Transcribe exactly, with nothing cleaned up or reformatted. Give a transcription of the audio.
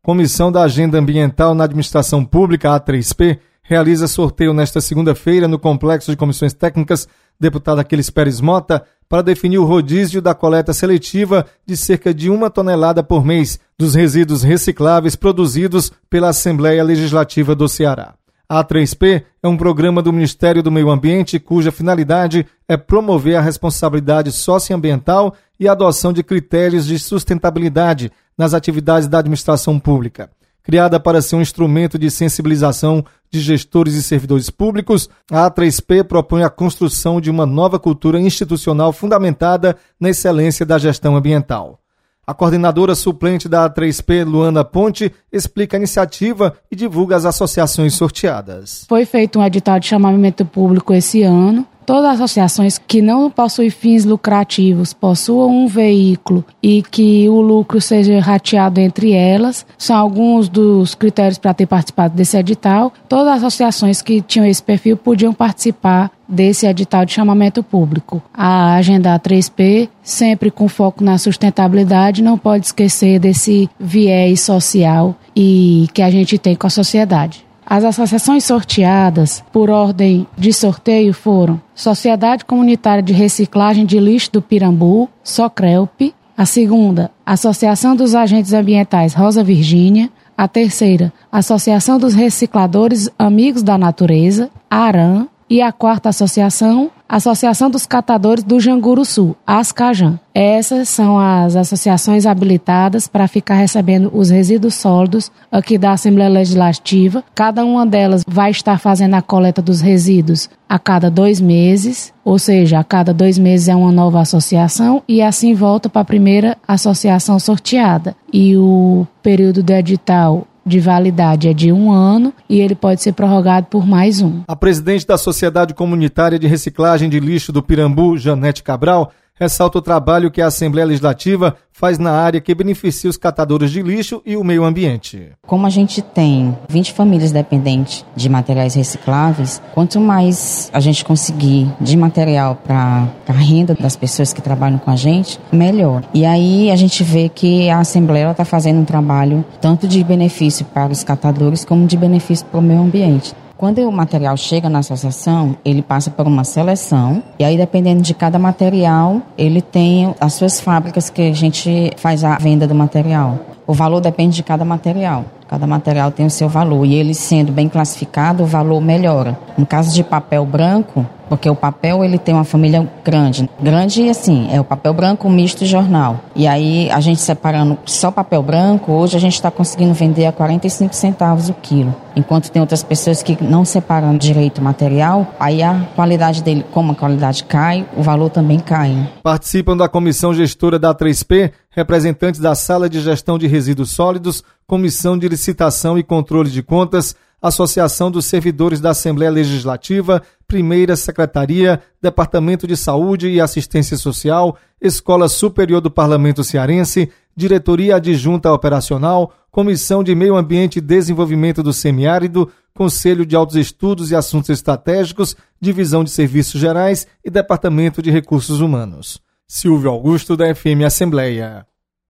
Comissão da Agenda Ambiental na Administração Pública, A três P, realiza sorteio nesta segunda-feira no Complexo de Comissões Técnicas Deputado Aquiles Pérez Mota para definir o rodízio da coleta seletiva de cerca de uma tonelada por mês dos resíduos recicláveis produzidos pela Assembleia Legislativa do Ceará. A A três P é um programa do Ministério do Meio Ambiente cuja finalidade é promover a responsabilidade socioambiental e a adoção de critérios de sustentabilidade nas atividades da administração pública. Criada para ser um instrumento de sensibilização de gestores e servidores públicos, a A três P propõe a construção de uma nova cultura institucional fundamentada na excelência da gestão ambiental. A coordenadora suplente da A três P, Luana Ponte, explica a iniciativa e divulga as associações sorteadas. Foi feito um edital de chamamento público esse ano. Todas as associações que não possuem fins lucrativos, possuam um veículo e que o lucro seja rateado entre elas, são alguns dos critérios para ter participado desse edital. Todas as associações que tinham esse perfil podiam participar desse edital de chamamento público. A Agenda A três P, sempre com foco na sustentabilidade, não pode esquecer desse viés social e que a gente tem com a sociedade. As associações sorteadas, por ordem de sorteio, foram Sociedade Comunitária de Reciclagem de Lixo do Pirambu, Socrelp. A segunda, Associação dos Agentes Ambientais Rosa Virgínia. A terceira, Associação dos Recicladores Amigos da Natureza, ARAM. E a quarta associação, Associação dos Catadores do Janguru Sul, ASCAJAN. Essas são as associações habilitadas para ficar recebendo os resíduos sólidos aqui da Assembleia Legislativa. Cada uma delas vai estar fazendo a coleta dos resíduos a cada dois meses, ou seja, a cada dois meses é uma nova associação e assim volta para a primeira associação sorteada. E o período do edital de validade é de um ano e ele pode ser prorrogado por mais um. A presidente da Sociedade Comunitária de Reciclagem de Lixo do Pirambu, Janete Cabral, ressalta o trabalho que a Assembleia Legislativa faz na área que beneficia os catadores de lixo e o meio ambiente. Como a gente tem vinte famílias dependentes de materiais recicláveis, quanto mais a gente conseguir de material para a renda das pessoas que trabalham com a gente, melhor. E aí a gente vê que a Assembleia está fazendo um trabalho tanto de benefício para os catadores como de benefício para o meio ambiente. Quando o material chega na associação, ele passa por uma seleção e aí, dependendo de cada material, ele tem as suas fábricas que a gente faz a venda do material. O valor depende de cada material. Cada material tem o seu valor e ele sendo bem classificado, o valor melhora. No caso de papel branco, porque o papel ele tem uma família grande. Grande assim, é o papel branco misto e jornal. E aí a gente separando só papel branco, hoje a gente está conseguindo vender a quarenta e cinco centavos o quilo. Enquanto tem outras pessoas que não separam direito o material, aí a qualidade dele, como a qualidade cai, o valor também cai. Participam da comissão gestora da A três P representantes da Sala de Gestão de Resíduos Sólidos, Comissão de Licitação e Controle de Contas, Associação dos Servidores da Assembleia Legislativa, Primeira Secretaria, Departamento de Saúde e Assistência Social, Escola Superior do Parlamento Cearense, Diretoria Adjunta Operacional, Comissão de Meio Ambiente e Desenvolvimento do Semiárido, Conselho de Altos Estudos e Assuntos Estratégicos, Divisão de Serviços Gerais e Departamento de Recursos Humanos. Silvio Augusto, da F M Assembleia.